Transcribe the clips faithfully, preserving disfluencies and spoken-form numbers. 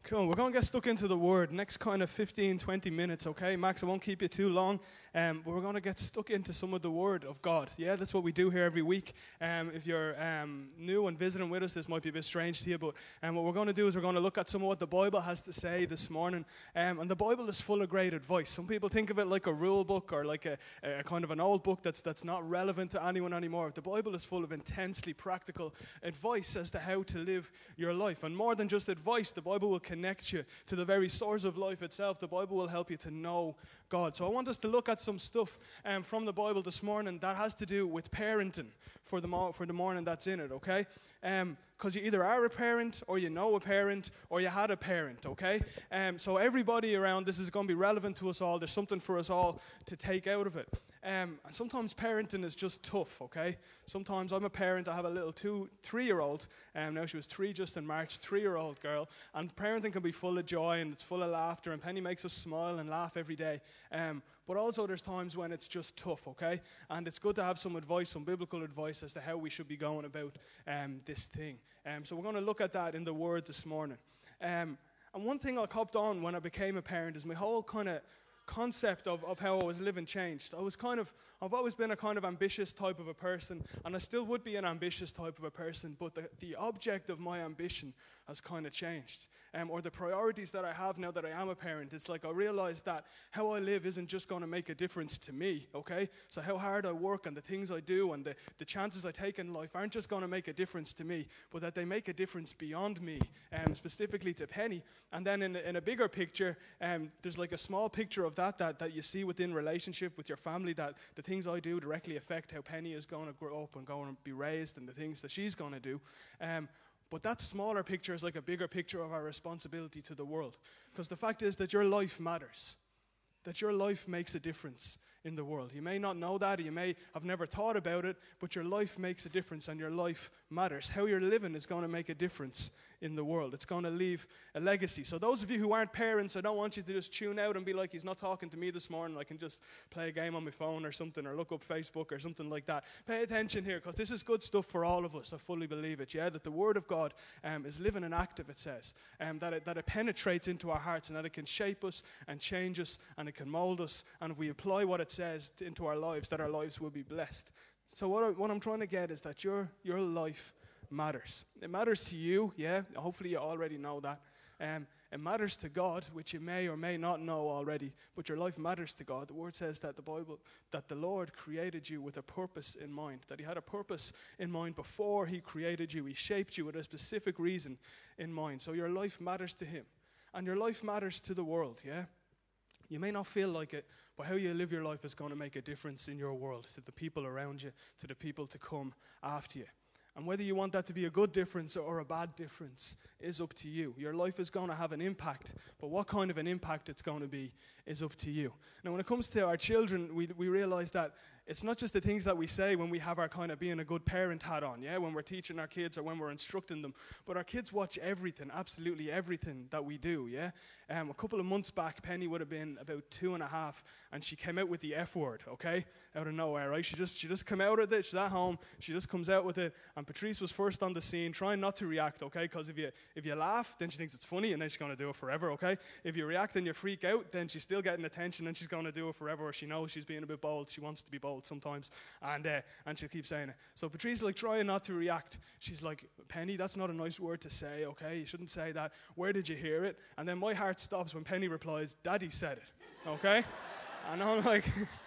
Cool, we're going to get stuck into the Word. Next kind of fifteen, twenty minutes, okay? Max, I won't keep you too long. Um, but we're going to get stuck into some of the Word of God. Yeah, that's what we do here every week. Um, if you're um, new and visiting with us, this might be a bit strange to you, but um, what we're going to do is we're going to look at some of what the Bible has to say this morning. Um, and the Bible is full of great advice. Some people think of it like a rule book or like a, a kind of an old book that's, that's not relevant to anyone anymore. The Bible is full of intensely practical advice as to how to live your life. And more than just advice, the Bible will connect you to the very source of life itself. The Bible will help you to know God. So I want us to look at some stuff um, from the Bible this morning that has to do with parenting for the, mo- for the morning that's in it, okay? Because um, you either are a parent, or you know a parent, or you had a parent, okay? Um, so everybody around, this is going to be relevant to us all. There's something for us all to take out of it. Um, and sometimes parenting is just tough, okay? Sometimes I'm a parent. I have a little two, three-year-old. Um, now she was three just in March, three-year-old girl. And parenting can be full of joy and it's full of laughter. And Penny makes us smile and laugh every day. Um, but also there's times when it's just tough, okay? And it's good to have some advice, some biblical advice as to how we should be going about um, this thing. Um, so we're going to look at that in the Word this morning. Um, and one thing I copped on when I became a parent is my whole kind of concept of, of how I was living changed. I was kind of, I've always been a kind of ambitious type of a person, and I still would be an ambitious type of a person, but the, the object of my ambition has kind of changed. Um, or the priorities that I have now that I am a parent, it's like I realized that how I live isn't just going to make a difference to me, okay? So how hard I work and the things I do and the, the chances I take in life aren't just going to make a difference to me, but that they make a difference beyond me, um, specifically to Penny. And then in, in a bigger picture, um, there's like a small picture of that, that that you see within relationship with your family, that the things I do directly affect how Penny is going to grow up and going to be raised and the things that she's going to do. Um, But that smaller picture is like a bigger picture of our responsibility to the world. Because the fact is that your life matters. That your life makes a difference in the world. You may not know that, or you may have never thought about it, but your life makes a difference and your life matters. How you're living is going to make a difference in the world. It's going to leave a legacy. So those of you who aren't parents, I don't want you to just tune out and be like, he's not talking to me this morning. I can just play a game on my phone or something, or look up Facebook or something like that. Pay attention here, because this is good stuff for all of us. I fully believe it, yeah? That the Word of God um, is living and active, it says. Um, that, it, that it penetrates into our hearts and that it can shape us and change us and it can mold us. And if we apply what it says into our lives, that our lives will be blessed. So what, I, what I'm trying to get is that your your life matters. It matters to you, yeah? Hopefully you already know that. Um, it matters to God, which you may or may not know already, but your life matters to God. The Word says that the Bible, that the Lord created you with a purpose in mind, that He had a purpose in mind before He created you. He shaped you with a specific reason in mind. So your life matters to Him, and your life matters to the world, yeah? You may not feel like it, but how you live your life is going to make a difference in your world, to the people around you, to the people to come after you. And whether you want that to be a good difference or a bad difference is up to you. Your life is going to have an impact, but what kind of an impact it's going to be is up to you. Now, when it comes to our children, we we realize that it's not just the things that we say when we have our kind of being a good parent hat on, yeah, when we're teaching our kids or when we're instructing them, but our kids watch everything, absolutely everything that we do, yeah. Um, a couple of months back, Penny would have been about two and a half, and she came out with the F word, okay, out of nowhere, right? She just she just came out with it. She's at home. She just comes out with it, and Patrice was first on the scene, trying not to react, okay, because if you if you laugh, then she thinks it's funny, and then she's going to do it forever, okay? If you react and you freak out, then she's still getting attention, and she's going to do it forever, or she knows she's being a bit bold. She wants to be bold sometimes, and uh, and she'll keep saying it. So Patrice is like trying not to react. She's like, Penny, that's not a nice word to say, okay? You shouldn't say that. Where did you hear it? And then my heart stops when Penny replies, Daddy said it, okay? And I'm like,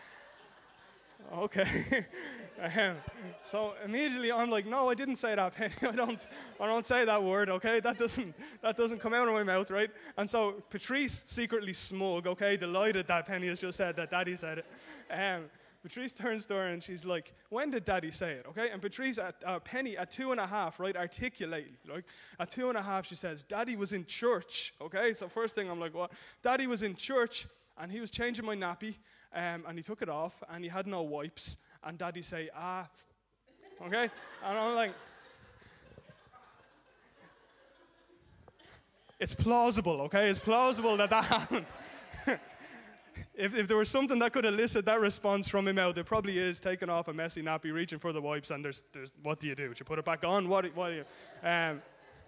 okay. um, so immediately I'm like, no, I didn't say that, Penny. I don't, I don't say that word, okay? That doesn't, that doesn't come out of my mouth, right? And so Patrice, secretly smug, okay, delighted that Penny has just said that Daddy said it. Um, Patrice turns to her and she's like, when did Daddy say it, okay? And Patrice, at, uh, Penny, at two and a half, right, articulately, like, at two and a half, she says, Daddy was in church, okay? So first thing, I'm like, what? Daddy was in church, and he was changing my nappy, um, and he took it off, and he had no wipes, and Daddy say, ah, okay? And I'm like, it's plausible, okay? It's plausible that that happened. If, if there was something that could elicit that response from him out, it probably is taking off a messy nappy, reaching for the wipes, and there's, there's what do you do? Do you put it back on? What, what do you... Um,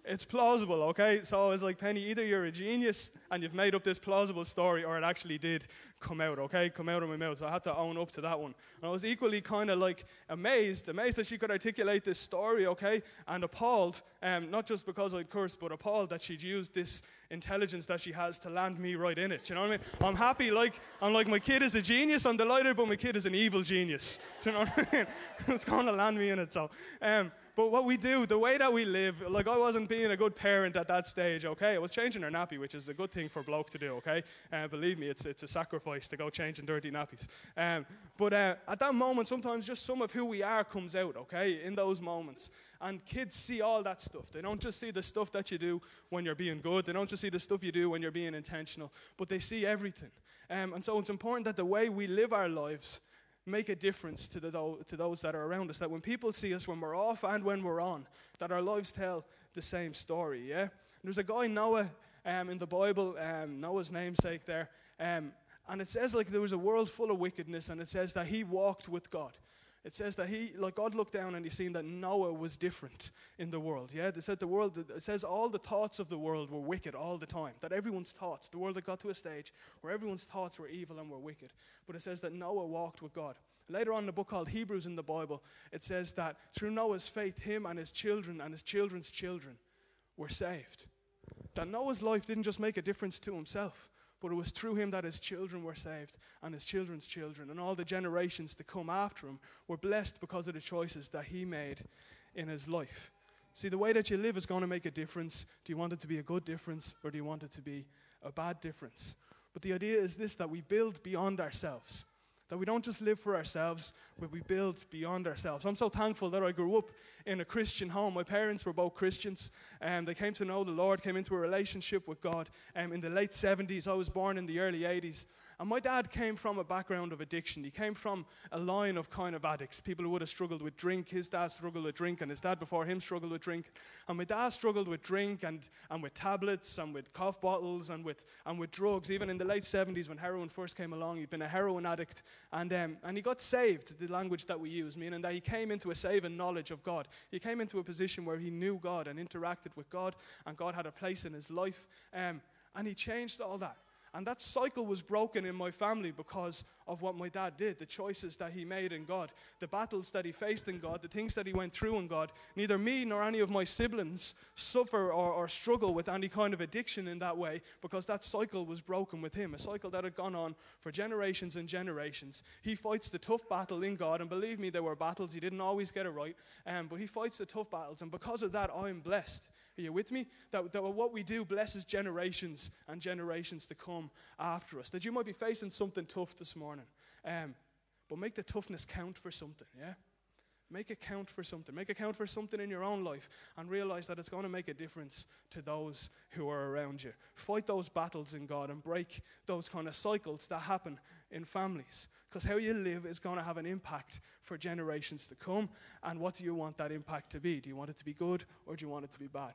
It's plausible, okay? So I was like, Penny, either you're a genius and you've made up this plausible story, or it actually did come out, okay? Come out of my mouth. So I had to own up to that one. And I was equally kind of like amazed, amazed that she could articulate this story, okay? And appalled, um, not just because I'd cursed, but appalled that she'd used this intelligence that she has to land me right in it. Do you know what I mean? I'm happy, like, I'm like, my kid is a genius, I'm delighted, but my kid is an evil genius. Do you know what I mean? It's going to land me in it, so. Um, But what we do, the way that we live, like I wasn't being a good parent at that stage, okay? I was changing her nappy, which is a good thing for a bloke to do, okay? Uh, believe me, it's it's a sacrifice to go changing dirty nappies. Um, but uh, at that moment, sometimes just some of who we are comes out, okay, in those moments. And kids see all that stuff. They don't just see the stuff that you do when you're being good. They don't just see the stuff you do when you're being intentional. But they see everything. Um, and so it's important that the way we live our lives make a difference to, the, to those that are around us, that when people see us when we're off and when we're on, that our lives tell the same story, yeah? And there's a guy, Noah, um, in the Bible, um, Noah's namesake there, um, and it says like there was a world full of wickedness, and it says that he walked with God. It says that he, like God looked down and he seen that Noah was different in the world. Yeah, they said the world, it says all the thoughts of the world were wicked all the time. That everyone's thoughts, the world had got to a stage where everyone's thoughts were evil and were wicked. But it says that Noah walked with God. Later on in the book called Hebrews in the Bible, it says that through Noah's faith, him and his children and his children's children were saved. That Noah's life didn't just make a difference to himself, but it was through him that his children were saved, and his children's children, and all the generations to come after him were blessed because of the choices that he made in his life. See, the way that you live is going to make a difference. Do you want it to be a good difference, or do you want it to be a bad difference? But the idea is this, that we build beyond ourselves. That we don't just live for ourselves, but we build beyond ourselves. I'm so thankful that I grew up in a Christian home. My parents were both Christians, and they came to know the Lord, came into a relationship with God um, in the late seventies. I was born in the early eighties. And my dad came from a background of addiction. He came from a line of kind of addicts, people who would have struggled with drink. His dad struggled with drink, and his dad before him struggled with drink. And my dad struggled with drink and, and with tablets and with cough bottles and with and with drugs. Even in the late seventies when heroin first came along, he'd been a heroin addict. And, um, and he got saved, the language that we use, meaning that he came into a saving knowledge of God. He came into a position where he knew God and interacted with God, and God had a place in his life. Um, and he changed all that. And that cycle was broken in my family because of what my dad did, the choices that he made in God, the battles that he faced in God, the things that he went through in God. Neither me nor any of my siblings suffer or, or struggle with any kind of addiction in that way, because that cycle was broken with him, a cycle that had gone on for generations and generations. He fights the tough battle in God, and believe me, there were battles. He didn't always get it right, um, but he fights the tough battles, and because of that, I'm blessed. Are you with me? That, that what we do blesses generations and generations to come after us. That you might be facing something tough this morning, um, but make the toughness count for something, yeah? Make it count for something. Make it count for something in your own life, and realize that it's going to make a difference to those who are around you. Fight those battles in God and break those kind of cycles that happen in families, because how you live is going to have an impact for generations to come. And what do you want that impact to be? Do you want it to be good, or do you want it to be bad?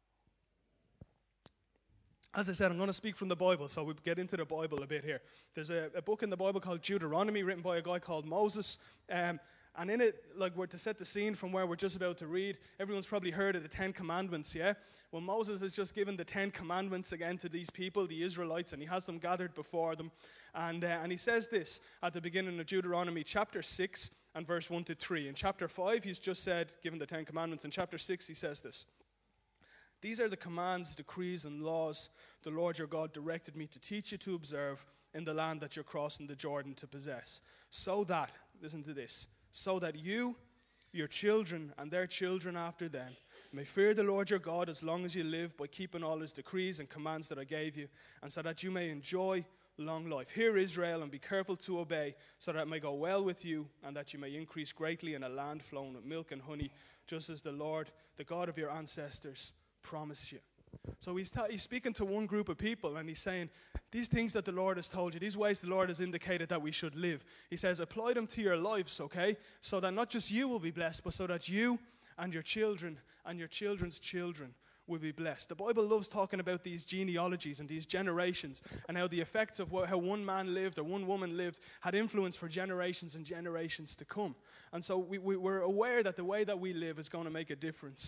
As I said, I'm going to speak from the Bible, so we'll get into the Bible a bit here. There's a, a book in the Bible called Deuteronomy, written by a guy called Moses. Um, and in it, like, we're to set the scene from where we're just about to read. Everyone's probably heard of the Ten Commandments, yeah? Well, Moses has just given the Ten Commandments again to these people, the Israelites, and he has them gathered before them. And, uh, and he says this at the beginning of Deuteronomy chapter six and verse one to three. In chapter five, he's just said, given the Ten Commandments. In chapter six, he says this. These are the commands, decrees, and laws the Lord your God directed me to teach you to observe in the land that you're crossing the Jordan to possess. So that, listen to this, so that you, your children, and their children after them may fear the Lord your God as long as you live, by keeping all his decrees and commands that I gave you, and so that you may enjoy long life. Hear, Israel, and be careful to obey, so that it may go well with you, and that you may increase greatly in a land flowing with milk and honey, just as the Lord, the God of your ancestors, promise you. So he's, ta- he's speaking to one group of people, and he's saying, these things that the Lord has told you, these ways the Lord has indicated that we should live, he says, apply them to your lives, okay? So that not just you will be blessed, but so that you and your children and your children's children will be blessed. The Bible loves talking about these genealogies and these generations, and how the effects of what, how one man lived or one woman lived had influence for generations and generations to come. And so we, we, we're aware that the way that we live is going to make a difference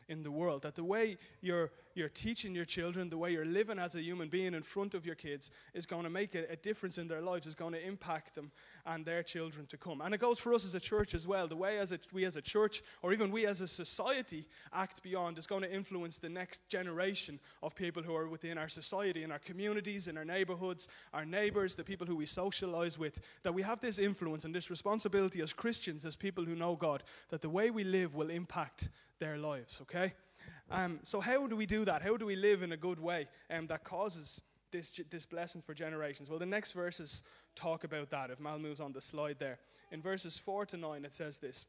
in the world. That the way you're, you're teaching your children, the way you're living as a human being in front of your kids is going to make a, a difference in their lives, is going to impact them and their children to come. And it goes for us as a church as well. The way as a, we as a church, or even we as a society, act beyond is going to influence the next generation of people who are within our society, in our communities, in our neighborhoods, our neighbors, the people who we socialize with, that we have this influence and this responsibility as Christians, as people who know God, that the way we live will impact their lives, okay? Um, so how do we do that? How do we live in a good way um, that causes this, this blessing for generations? Well, the next verses talk about that. If Mal moves on the slide there. In verses four to nine, it says this: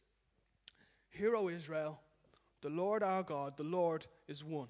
Hear, O Israel, the Lord our God, the Lord is one.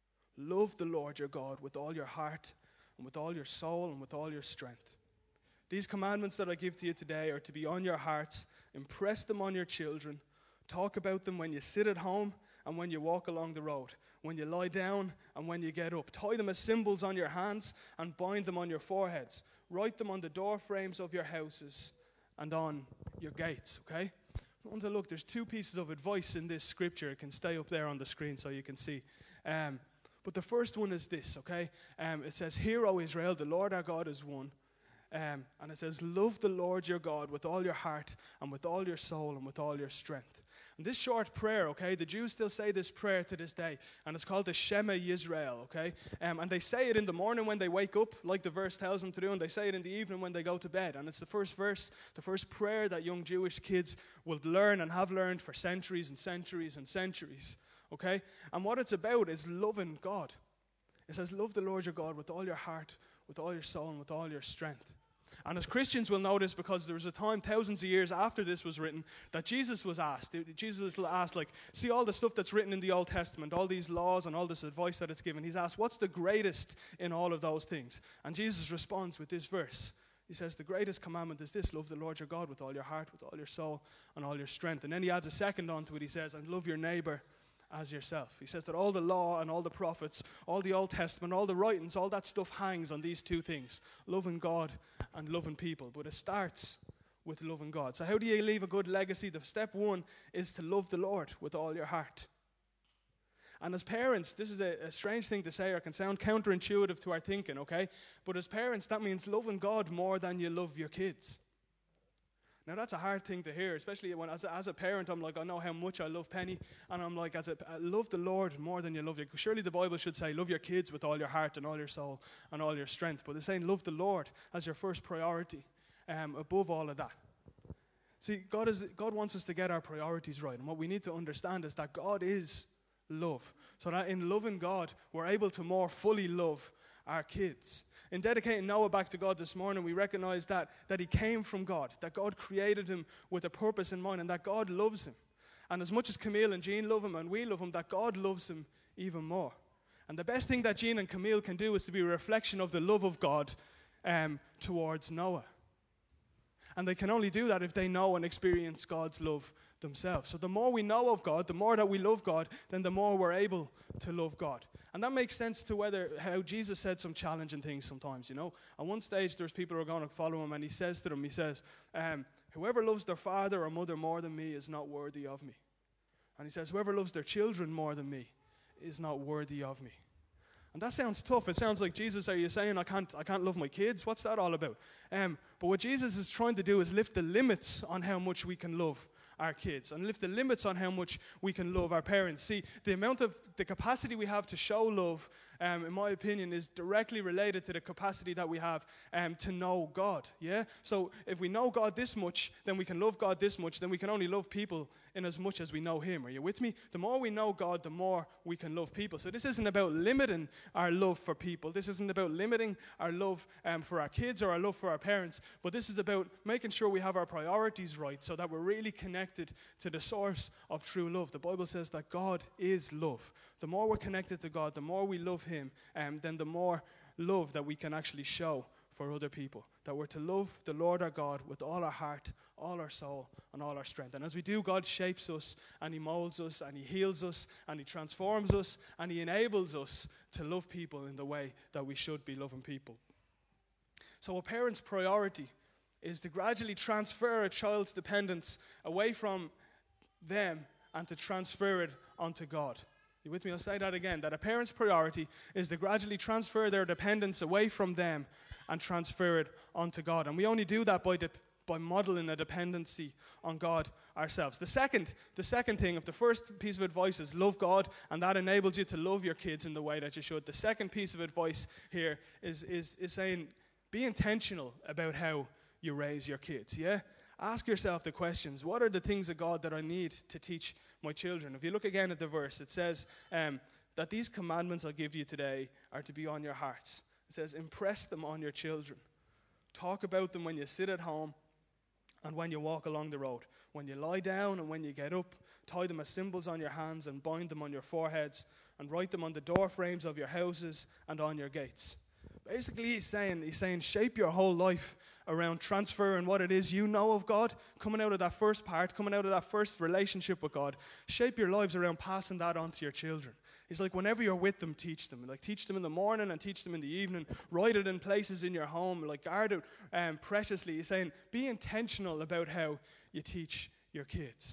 Love the Lord your God with all your heart and with all your soul and with all your strength. These commandments that I give to you today are to be on your hearts. Impress them on your children. Talk about them when you sit at home and when you walk along the road, when you lie down and when you get up. Tie them as symbols on your hands and bind them on your foreheads. Write them on the door frames of your houses and on your gates, okay? I want to look, there's two pieces of advice in this scripture. It can stay up there on the screen so you can see. Um, but the first one is this, okay? Um, it says, Hear, O Israel, the Lord our God is one. Um, and it says, love the Lord your God with all your heart and with all your soul and with all your strength. And this short prayer, okay, the Jews still say this prayer to this day, and it's called the Shema Yisrael, okay? Um, and they say it in the morning when they wake up, like the verse tells them to do, and they say it in the evening when they go to bed. And it's the first verse, the first prayer that young Jewish kids will learn and have learned for centuries and centuries and centuries, okay? And what it's about is loving God. It says, love the Lord your God with all your heart, with all your soul, and with all your strength. And as Christians will notice, because there was a time thousands of years after this was written that Jesus was asked, Jesus was asked, like, see all the stuff that's written in the Old Testament, all these laws and all this advice that it's given. He's asked, what's the greatest in all of those things? And Jesus responds with this verse. He says, the greatest commandment is this: love the Lord your God with all your heart, with all your soul, and all your strength. And then he adds a second onto it. He says, and love your neighbor as yourself. He says that all the law and all the prophets, all the Old Testament, all the writings, all that stuff hangs on these two things: loving God and loving people. But it starts with loving God. So how do you leave a good legacy? The step one is to love the Lord with all your heart. And as parents, this is a, a strange thing to say, or can sound counterintuitive to our thinking, okay? But as parents, that means loving God more than you love your kids. Now, that's a hard thing to hear, especially when, as a, as a parent, I'm like, I know how much I love Penny, and I'm like, as a, I love the Lord more than you love your. Surely the Bible should say, love your kids with all your heart and all your soul and all your strength. But it's saying, love the Lord as your first priority, um, above all of that. See, God is God wants us to get our priorities right, and what we need to understand is that God is love. So that in loving God, we're able to more fully love our kids. In dedicating Noah back to God this morning, we recognize that, that he came from God, that God created him with a purpose in mind, and that God loves him. And as much as Camille and Jean love him and we love him, that God loves him even more. And the best thing that Jean and Camille can do is to be a reflection of the love of God um, towards Noah. And they can only do that if they know and experience God's love themselves. So the more we know of God, the more that we love God, then the more we're able to love God. And that makes sense to whether how Jesus said some challenging things sometimes, you know. At one stage, there's people who are going to follow him, and he says to them, he says, um, whoever loves their father or mother more than me is not worthy of me. And he says, whoever loves their children more than me is not worthy of me. And that sounds tough. It sounds like, Jesus, are you saying I can't I can't love my kids? What's that all about? Um, but what Jesus is trying to do is lift the limits on how much we can love our kids and lift the limits on how much we can love our parents. See, the amount of, the capacity we have to show love, um, in my opinion, is directly related to the capacity that we have um, to know God, yeah? So if we know God this much, then we can love God this much, then we can only love people in as much as we know him. Are you with me? The more we know God, the more we can love people. So this isn't about limiting our love for people. This isn't about limiting our love um, for our kids or our love for our parents, but this is about making sure we have our priorities right so that we're really connected to the source of true love. The Bible says that God is love. The more we're connected to God, the more we love him, um, then the more love that we can actually show for other people. That we're to love the Lord our God with all our heart, all our soul, and all our strength. And as we do, God shapes us, and he molds us, and he heals us, and he transforms us, and he enables us to love people in the way that we should be loving people. So a parent's priority is to gradually transfer a child's dependence away from them and to transfer it onto God. You with me? I'll say that again. That a parent's priority is to gradually transfer their dependence away from them and transfer it onto God. And we only do that by de- by modeling a dependency on God ourselves. The second, the second thing, if the first piece of advice is love God, and that enables you to love your kids in the way that you should, the second piece of advice here is, is, is saying, be intentional about how you raise your kids, yeah? Ask yourself the questions. What are the things of God that I need to teach my children? If you look again at the verse, it says um, that these commandments I'll give you today are to be on your hearts. It says, impress them on your children. Talk about them when you sit at home and when you walk along the road. When you lie down and when you get up, tie them as symbols on your hands and bind them on your foreheads and write them on the door frames of your houses and on your gates. Basically, he's saying, he's saying, shape your whole life around transferring what it is you know of God, coming out of that first part, coming out of that first relationship with God. Shape your lives around passing that on to your children. He's like, whenever you're with them, teach them. Like, teach them in the morning and teach them in the evening. Write it in places in your home. Like, guard it um, preciously. He's saying, be intentional about how you teach your kids.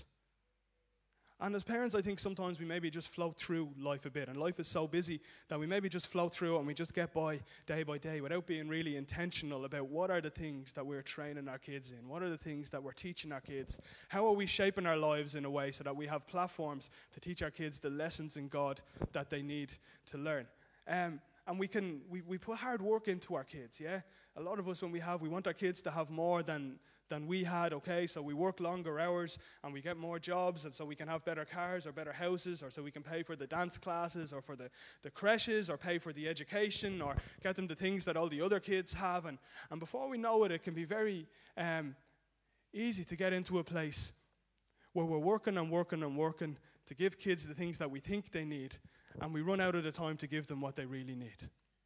And as parents, I think sometimes we maybe just float through life a bit. And life is so busy that we maybe just float through it and we just get by day by day without being really intentional about what are the things that we're training our kids in. What are the things that we're teaching our kids? How are we shaping our lives in a way so that we have platforms to teach our kids the lessons in God that they need to learn? Um, and we can we, we put hard work into our kids, yeah? A lot of us, when we have, we want our kids to have more than... than we had, okay? So we work longer hours and we get more jobs, and so we can have better cars or better houses, or so we can pay for the dance classes or for the, the creches, or pay for the education, or get them the things that all the other kids have. And, and before we know it, it can be very um, easy to get into a place where we're working and working and working to give kids the things that we think they need, and we run out of the time to give them what they really need.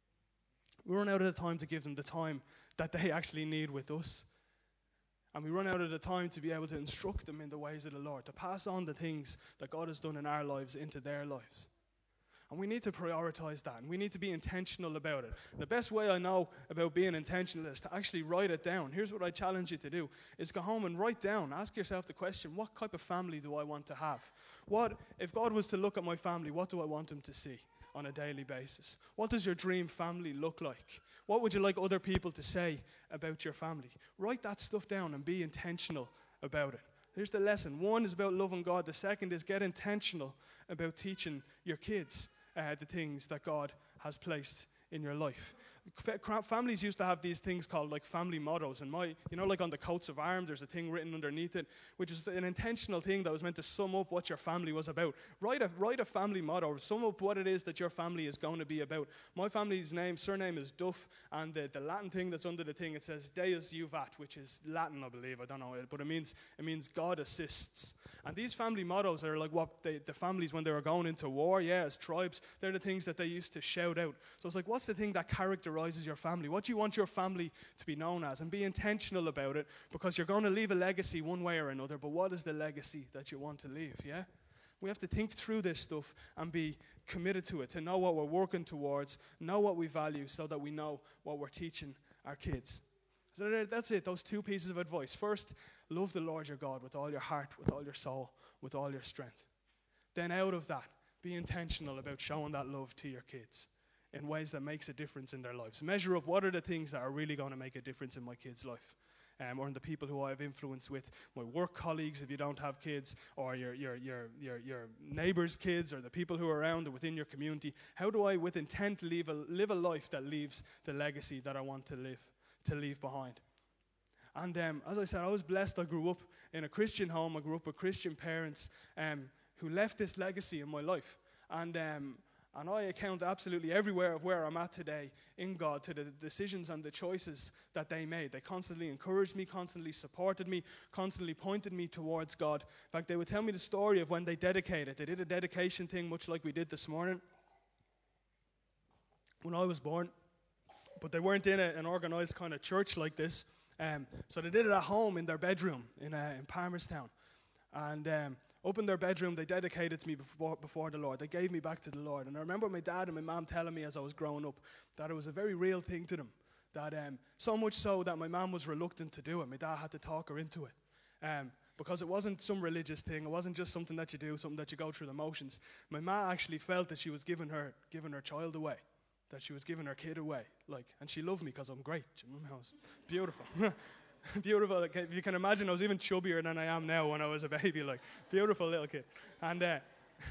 We run out of the time to give them the time that they actually need with us. And we run out of the time to be able to instruct them in the ways of the Lord, to pass on the things that God has done in our lives into their lives. And we need to prioritize that, and we need to be intentional about it. The best way I know about being intentional is to actually write it down. Here's what I challenge you to do, is go home and write down. Ask yourself the question, what type of family do I want to have? What, if God was to look at my family, what do I want him to see on a daily basis? What does your dream family look like? What would you like other people to say about your family? Write that stuff down and be intentional about it. Here's the lesson. One is about loving God. The second is get intentional about teaching your kids uh, the things that God has placed in your life. Families used to have these things called like family mottos, and my, you know, like on the coats of arms, there's a thing written underneath it, which is an intentional thing that was meant to sum up what your family was about. Write a write a family motto, sum up what it is that your family is going to be about. My family's name, surname is Duff, and the, the Latin thing that's under the thing, it says Deus Juvat, which is Latin, I believe. I don't know, but it means it means God assists. And these family mottos are like what they, the families, when they were going into war, yeah, as tribes, they're the things that they used to shout out. So it's like, what's the thing that characterizes your family? What do you want your family to be known as? And be intentional about it, because you're going to leave a legacy one way or another, but what is the legacy that you want to leave, yeah? We have to think through this stuff and be committed to it, to know what we're working towards, know what we value, so that we know what we're teaching our kids. So that's it, those two pieces of advice. First, love the Lord your God with all your heart, with all your soul, with all your strength. Then out of that, be intentional about showing that love to your kids in ways that makes a difference in their lives. Measure up, what are the things that are really going to make a difference in my kid's life? Um, or in the people who I have influence with, my work colleagues if you don't have kids, or your, your, your, your, your neighbors' kids, or the people who are around or within your community. How do I, with intent, live a, live a life that leaves the legacy that I want to live, to leave behind? And um, as I said, I was blessed. I grew up in a Christian home. I grew up with Christian parents um, who left this legacy in my life. And um, And I account absolutely everywhere of where I'm at today in God to the decisions and the choices that they made. They constantly encouraged me, constantly supported me, constantly pointed me towards God. In fact, they would tell me the story of when they dedicated. They did a dedication thing much like we did this morning when I was born. But they weren't in a, an organized kind of church like this. Um, so they did it at home in their bedroom in, uh, in Palmerstown. And um, up in their bedroom, they dedicated to me before, before the Lord. They gave me back to the Lord. And I remember my dad and my mom telling me as I was growing up that it was a very real thing to them. That um, so much so that my mom was reluctant to do it. My dad had to talk her into it. Um, because it wasn't some religious thing. It wasn't just something that you do, something that you go through the motions. My ma actually felt that she was giving her giving her child away, that she was giving her kid away. Like, and she loved me because I'm great. Do you know? I was beautiful. Beautiful. Like, if you can imagine, I was even chubbier than I am now when I was a baby. Like, beautiful little kid. And, uh,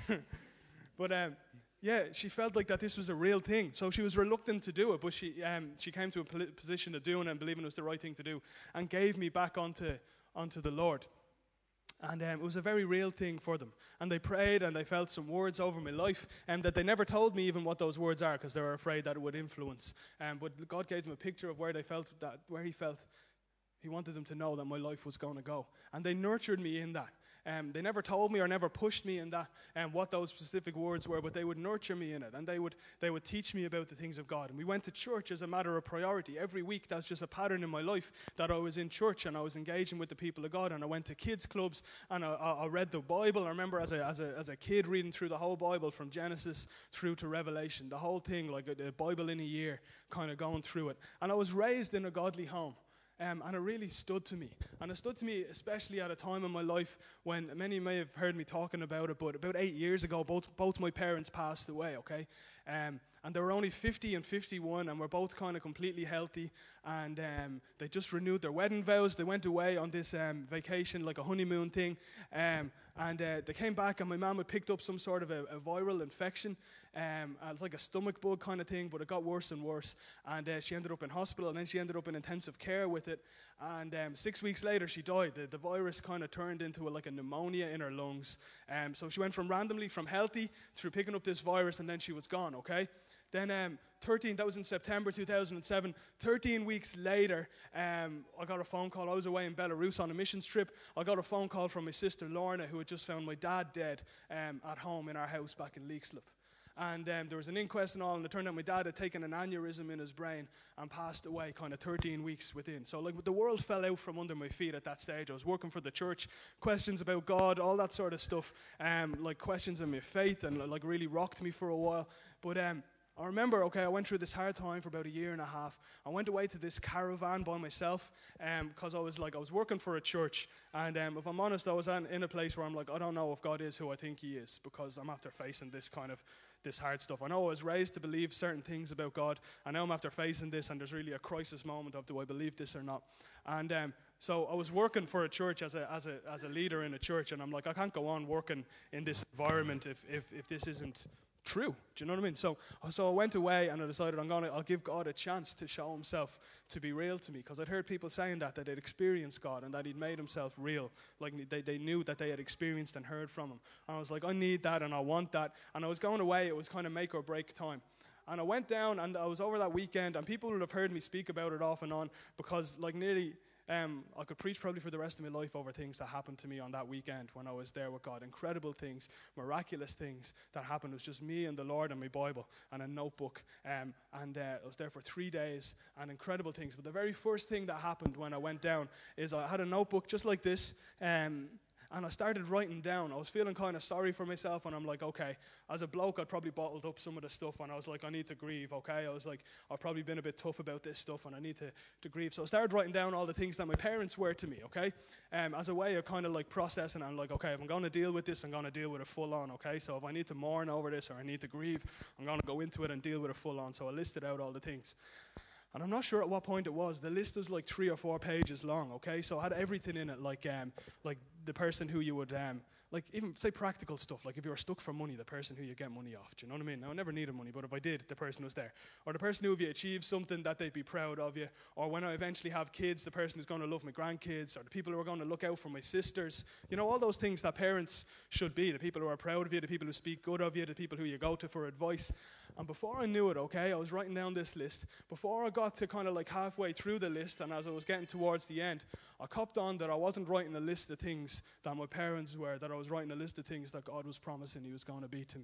but um, yeah, she felt like that this was a real thing. So she was reluctant to do it, but she um, she came to a poli- position of doing it and believing it was the right thing to do, and gave me back onto onto the Lord. And um, it was a very real thing for them. And they prayed and they felt some words over my life, and that they never told me even what those words are because they were afraid that it would influence. Um, but God gave them a picture of where they felt that, where He felt He wanted them to know that my life was going to go. And they nurtured me in that. Um, they never told me or never pushed me in that, um, what those specific words were, but they would nurture me in it. And they would they would teach me about the things of God. And we went to church as a matter of priority. Every week, that's just a pattern in my life, that I was in church and I was engaging with the people of God. And I went to kids' clubs and I, I read the Bible. I remember as a, as, a, as a kid reading through the whole Bible from Genesis through to Revelation. The whole thing, like a, a Bible in a year, kind of going through it. And I was raised in a godly home. Um, and it really stood to me. And it stood to me especially at a time in my life when many may have heard me talking about it, but about eight years ago, both both my parents passed away, okay? Um, and they were only fifty and fifty-one, and were both kind of completely healthy. And um, they just renewed their wedding vows. They went away on this um, vacation, like a honeymoon thing. Um, and uh, they came back, and my mum had picked up some sort of a, a viral infection. Um, it was like a stomach bug kind of thing, but it got worse and worse. And uh, she ended up in hospital, and then she ended up in intensive care with it. And um, six weeks later, she died. The, the virus kind of turned into a, like a pneumonia in her lungs. Um, so she went from randomly from healthy through picking up this virus, and then she was gone, okay? Then um, thirteen, that was in September two thousand seven. thirteen weeks later, um, I got a phone call. I was away in Belarus on a missions trip. I got a phone call from my sister Lorna, who had just found my dad dead um, at home in our house back in Leixlip. And um, there was an inquest and all, and it turned out my dad had taken an aneurysm in his brain and passed away kind of thirteen weeks within. So like the world fell out from under my feet at that stage. I was working for the church, questions about God, all that sort of stuff, um, like questions in my faith, and like really rocked me for a while. But um, I remember, okay, I went through this hard time for about a year and a half. I went away to this caravan by myself because um, I was like, I was working for a church. And um, if I'm honest, I was in a place where I'm like, I don't know if God is who I think He is, because I'm after facing this kind of, this hard stuff. I know I was raised to believe certain things about God. I know I'm after facing this, and there's really a crisis moment of, do I believe this or not? And um, so I was working for a church as a as a as a leader in a church, and I'm like, I can't go on working in this environment if if, if this isn't true. Do you know what I mean? So so I went away and I decided I'm gonna I'll give God a chance to show Himself to be real to me, because I'd heard people saying that that they'd experienced God and that He'd made Himself real, like they they knew that they had experienced and heard from Him. And I was like, I need that and I want that. And I was going away. It was kind of make or break time. And I went down and I was over that weekend, and people would have heard me speak about it off and on, because like nearly Um, I could preach probably for the rest of my life over things that happened to me on that weekend when I was there with God. Incredible things, miraculous things that happened. It was just me and the Lord and my Bible and a notebook. Um, and uh, I was there for three days and incredible things. But the very first thing that happened when I went down is I had a notebook just like this. Um, And I started writing down. I was feeling kind of sorry for myself, and I'm like, okay, as a bloke, I'd probably bottled up some of the stuff, and I was like, I need to grieve, okay? I was like, I've probably been a bit tough about this stuff, and I need to, to grieve. So I started writing down all the things that my parents were to me, okay? Um, as a way of kind of like processing, I'm like, okay, if I'm going to deal with this, I'm going to deal with it full on, okay? So if I need to mourn over this or I need to grieve, I'm going to go into it and deal with it full on. So I listed out all the things. And I'm not sure at what point it was. The list was like three or four pages long, okay? So I had everything in it, like um, like the person who you would, um, like even say practical stuff, like if you were stuck for money, the person who you get money off, do you know what I mean? Now, I never needed money, but if I did, the person was there. Or the person who, if you achieved something, that they'd be proud of you. Or when I eventually have kids, the person who's going to love my grandkids, or the people who are going to look out for my sisters. You know, all those things that parents should be. The people who are proud of you, the people who speak good of you, the people who you go to for advice. And before I knew it, okay, I was writing down this list. Before I got to kind of like halfway through the list, and as I was getting towards the end, I copped on that I wasn't writing a list of things that my parents were, that I was writing a list of things that God was promising He was going to be to me.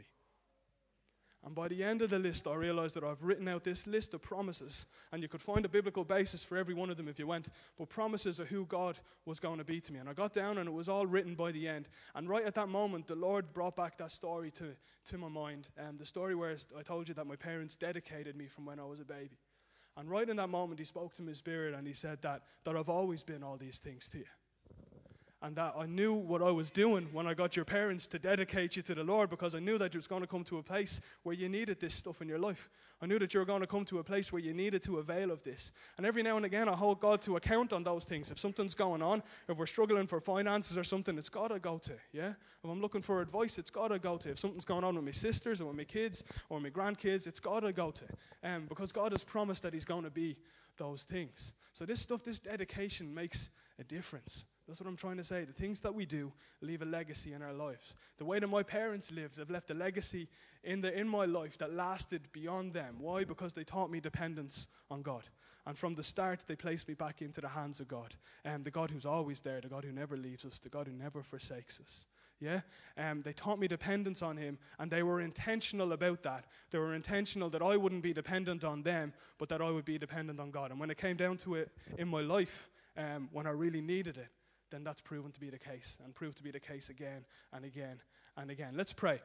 And by the end of the list, I realized that I've written out this list of promises, and you could find a biblical basis for every one of them if you went, but promises of who God was going to be to me. And I got down, and it was all written by the end. And right at that moment, the Lord brought back that story to, to my mind, um, the story where I told you that my parents dedicated me from when I was a baby. And right in that moment, He spoke to my spirit, and He said that, that I've always been all these things to you. And that I knew what I was doing when I got your parents to dedicate you to the Lord, because I knew that you was going to come to a place where you needed this stuff in your life. I knew that you were going to come to a place where you needed to avail of this. And every now and again, I hold God to account on those things. If something's going on, if we're struggling for finances or something, it's got to go to, yeah? If I'm looking for advice, it's got to go to. If something's going on with my sisters or with my kids or my grandkids, it's got to go to. Um, because God has promised that he's going to be those things. So this stuff, this dedication makes a difference. That's what I'm trying to say. The things that we do leave a legacy in our lives. The way that my parents lived, they've left a legacy in the in my life that lasted beyond them. Why? Because they taught me dependence on God. And from the start, they placed me back into the hands of God. Um, the God who's always there, the God who never leaves us, the God who never forsakes us. Yeah? Um, they taught me dependence on him, and they were intentional about that. They were intentional that I wouldn't be dependent on them, but that I would be dependent on God. And when it came down to it in my life, um, when I really needed it, then that's proven to be the case, and proved to be the case again and again and again. Let's pray.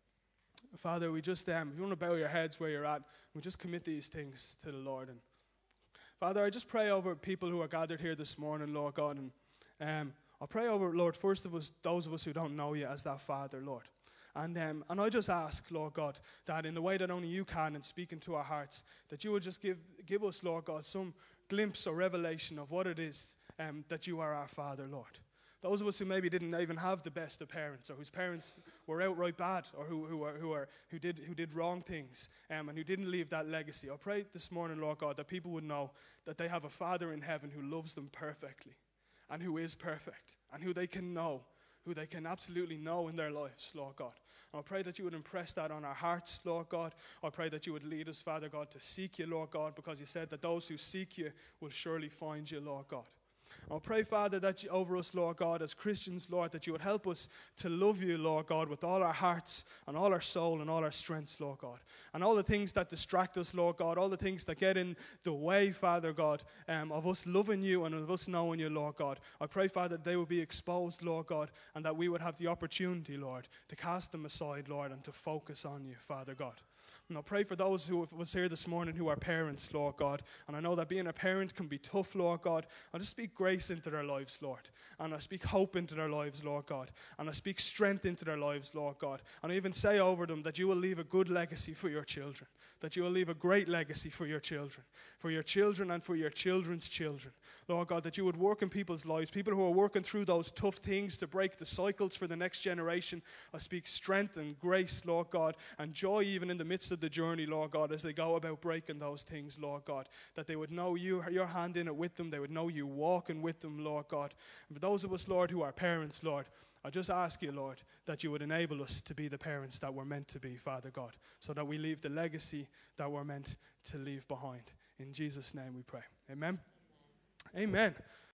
Father, we just, um, if you want to bow your heads where you're at, we just commit these things to the Lord. And Father, I just pray over people who are gathered here this morning, Lord God, and um, I pray over, Lord, first of us, those of us who don't know you as that Father, Lord. And um, and I just ask, Lord God, that in the way that only you can and speak into our hearts, that you would just give give us, Lord God, some glimpse or revelation of what it is um, that you are our Father, Lord. Those of us who maybe didn't even have the best of parents, or whose parents were outright bad, or who who are, who are who did who did wrong things, um, and who didn't leave that legacy. I pray this morning, Lord God, that people would know that they have a Father in heaven who loves them perfectly, and who is perfect, and who they can know, who they can absolutely know in their lives, Lord God. And I pray that you would impress that on our hearts, Lord God. I pray that you would lead us, Father God, to seek you, Lord God, because you said that those who seek you will surely find you, Lord God. I pray, Father, that you, over us, Lord God, as Christians, Lord, that you would help us to love you, Lord God, with all our hearts and all our soul and all our strengths, Lord God. And all the things that distract us, Lord God, all the things that get in the way, Father God, um, of us loving you and of us knowing you, Lord God. I pray, Father, that they will be exposed, Lord God, and that we would have the opportunity, Lord, to cast them aside, Lord, and to focus on you, Father God. And I pray for those who was here this morning who are parents, Lord God. And I know that being a parent can be tough, Lord God. I just speak grace into their lives, Lord. And I speak hope into their lives, Lord God. And I speak strength into their lives, Lord God. And I even say over them that you will leave a good legacy for your children. That you will leave a great legacy for your children. For your children and for your children's children. Lord God, that you would work in people's lives. People who are working through those tough things to break the cycles for the next generation. I speak strength and grace, Lord God. And joy even in the midst of the journey, Lord God, as they go about breaking those things, Lord God, that they would know you, your hand in it with them. They would know you walking with them, Lord God. And for those of us, Lord, who are parents, Lord, I just ask you, Lord, that you would enable us to be the parents that we're meant to be, Father God, so that we leave the legacy that we're meant to leave behind. In Jesus' name we pray. Amen. Amen. Amen.